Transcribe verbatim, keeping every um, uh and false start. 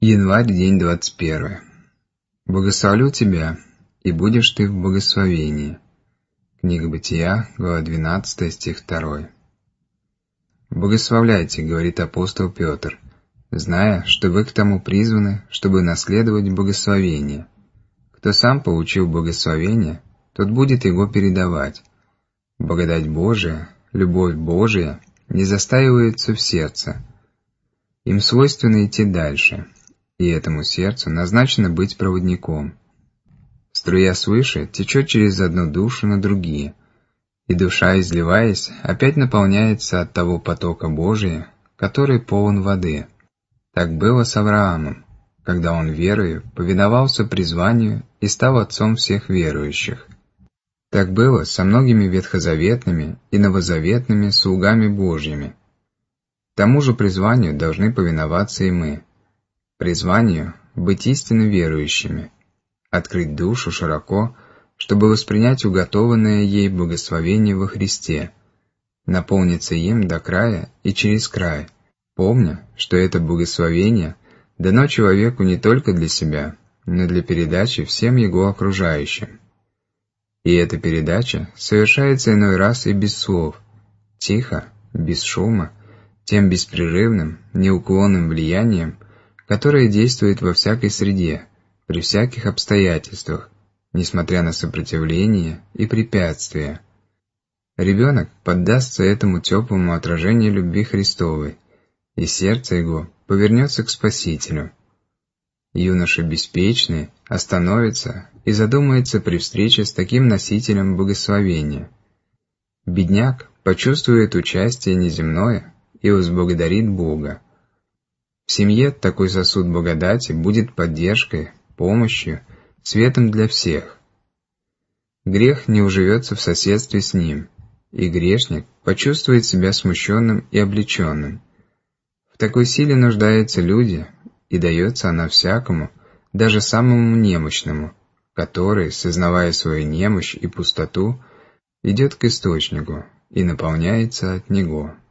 Январь, день двадцать первый. Благословлю тебя, и будешь ты в благословении. Книга Бытия, глава двенадцатая, стих второй. «Благословляйте, — говорит апостол Петр, — зная, что вы к тому призваны, чтобы наследовать благословение. Кто сам получил благословение, тот будет его передавать. Благодать Божия, любовь Божия не застаивается в сердце. Им свойственно идти дальше, и этому сердцу назначено быть проводником. Струя свыше течет через одну душу на другие, и душа, изливаясь, опять наполняется от того потока Божия, который полон воды. Так было с Авраамом, когда он верою повиновался призванию и стал отцом всех верующих. Так было со многими ветхозаветными и новозаветными слугами Божьими. Тому же призванию должны повиноваться и мы. Призванию — быть истинно верующими, открыть душу широко, чтобы воспринять уготованное ей благословение во Христе, наполниться им до края и через край, помня, что это благословение дано человеку не только для себя, но для передачи всем его окружающим. И эта передача совершается иной раз и без слов, тихо, без шума, тем беспрерывным, неуклонным влиянием, которое действует во всякой среде, при всяких обстоятельствах, несмотря на сопротивление и препятствия. Ребенок поддастся этому теплому отражению любви Христовой, и сердце его повернется к Спасителю. Юноша беспечный остановится и задумается при встрече с таким носителем благословения. Бедняк почувствует участие неземное и возблагодарит Бога. В семье такой сосуд благодати будет поддержкой, помощью, светом для всех. Грех не уживется в соседстве с ним, и грешник почувствует себя смущенным и облеченным. В такой силе нуждаются люди, и дается она всякому, даже самому немощному, который, сознавая свою немощь и пустоту, идет к источнику и наполняется от него.